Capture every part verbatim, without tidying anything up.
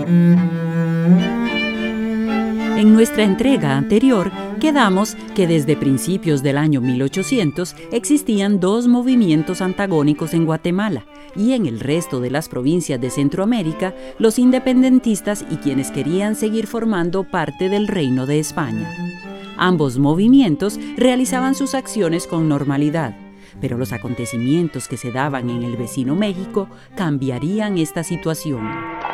En nuestra entrega anterior, quedamos que desde principios del año mil ochocientos existían dos movimientos antagónicos en Guatemala y en el resto de las provincias de Centroamérica, los independentistas y quienes querían seguir formando parte del Reino de España. Ambos movimientos realizaban sus acciones con normalidad, pero los acontecimientos que se daban en el vecino México cambiarían esta situación.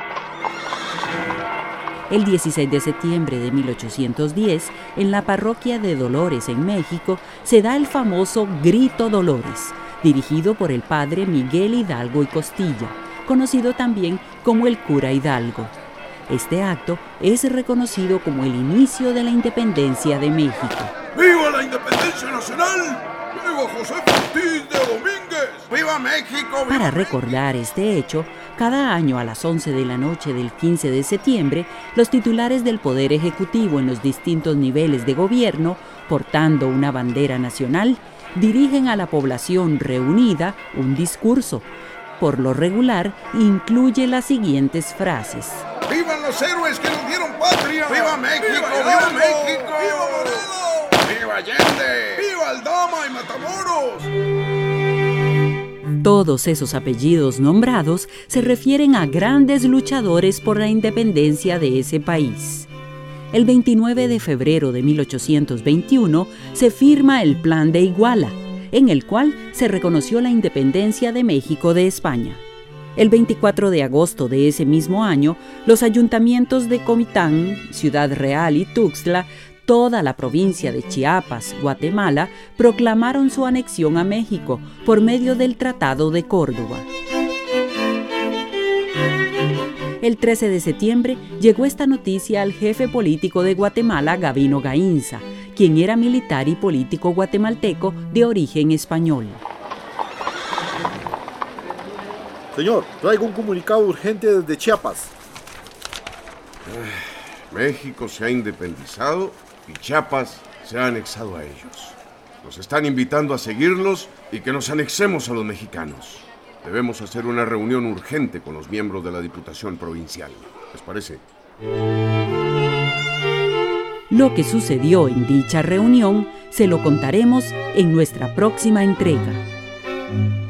El dieciséis de septiembre de mil ochocientos diez, en la parroquia de Dolores, en México, se da el famoso Grito Dolores, dirigido por el padre Miguel Hidalgo y Costilla, conocido también como el cura Hidalgo. Este acto es reconocido como el inicio de la independencia de México. ¡Viva la independencia nacional! ¡Viva José Ortiz de Domínguez! ¡Viva México! ¡Viva Para recordar este hecho, cada año a las once de la noche del quince de septiembre, los titulares del Poder Ejecutivo en los distintos niveles de gobierno, portando una bandera nacional, dirigen a la población reunida un discurso. Por lo regular, incluye las siguientes frases. ¡Vivan los héroes que nos dieron patria! ¡Viva México! ¡Viva, ¡Viva México! ¡Viva Morelos! ¡Viva Allende! ¡Viva Aldama y Matamoros! Todos esos apellidos nombrados se refieren a grandes luchadores por la independencia de ese país. El veintinueve de febrero de mil ochocientos veintiuno se firma el Plan de Iguala, en el cual se reconoció la independencia de México de España. El veinticuatro de agosto de ese mismo año, los ayuntamientos de Comitán, Ciudad Real y Tuxtla, toda la provincia de Chiapas, Guatemala, proclamaron su anexión a México por medio del Tratado de Córdoba. El trece de septiembre llegó esta noticia al jefe político de Guatemala, Gabino Gainza, quien era militar y político guatemalteco de origen español. Señor, traigo un comunicado urgente desde Chiapas. México se ha independizado y Chiapas se ha anexado a ellos. Nos están invitando a seguirlos y que nos anexemos a los mexicanos. Debemos hacer una reunión urgente con los miembros de la Diputación Provincial. ¿Les parece? Lo que sucedió en dicha reunión se lo contaremos en nuestra próxima entrega.